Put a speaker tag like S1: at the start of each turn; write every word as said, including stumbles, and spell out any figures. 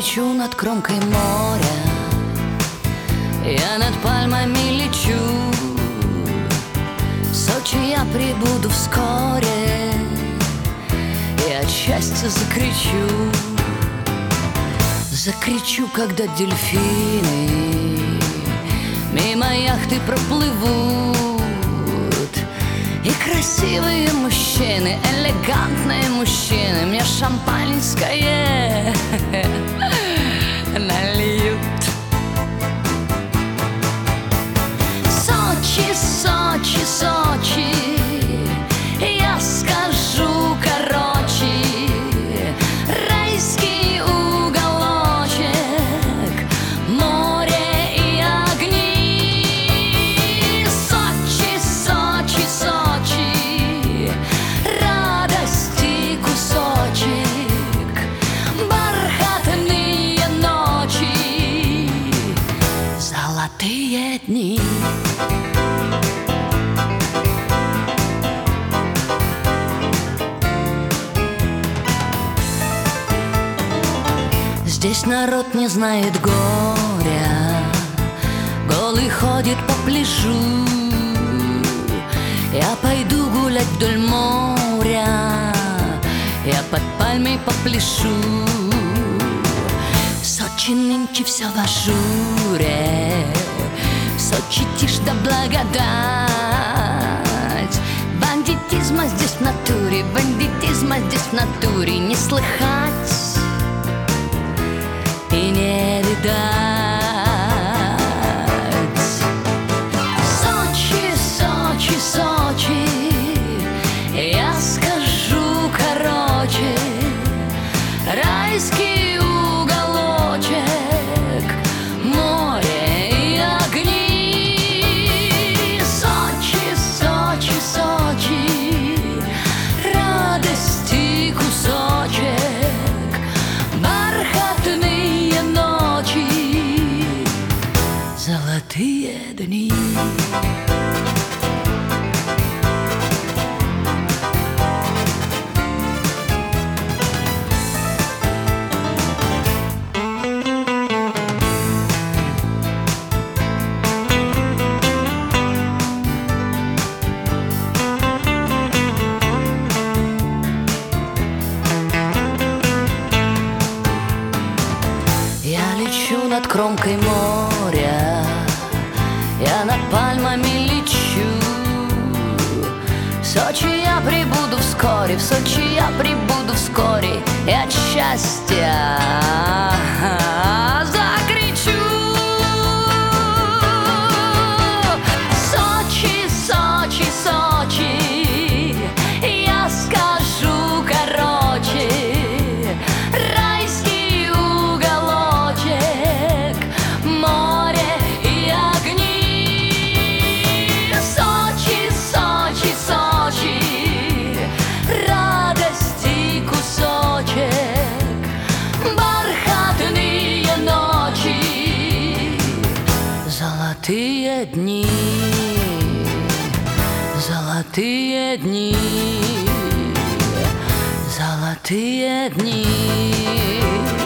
S1: лечу над кромкой моря, я над пальмами лечу. В Сочи я прибуду вскоре, и от счастья закричу. Закричу, когда дельфины мимо яхты проплывут, и красивые мужчины, элегантные мужчины мне шампанское нальют. Сочи, Сочи, Сочи, я скажу короче, райский уголочек, море и огни. Сочи, Сочи, Сочи, радости кусочек, бархатные ночи, золотые дни. Здесь народ не знает горя, голый ходит по пляжу. Я пойду гулять вдоль моря, я под пальмой попляшу. В Сочи нынче все в ажуре, в Сочи тишь да благодать. Бандитизма здесь в натуре, бандитизма здесь в натуре не слыхать и не видать. Сочи, Сочи, Сочи, я скажу короче, райский уголочек, море и огни. Сочи, Сочи, Сочи, радости кусочек, бархатный золотые дни. Я лечу над кромкой моря, я над пальмами лечу. В Сочи я прибуду вскоре, в Сочи я прибуду вскоре, и от счастья закричу. Сочи, Сочи, Сочи, я скажу короче, райский уголочек, море и огни. Сочи, Сочи, Сочи, радости кусочек, бархатные ночи, золотые дни, золотые дни, золотые дни.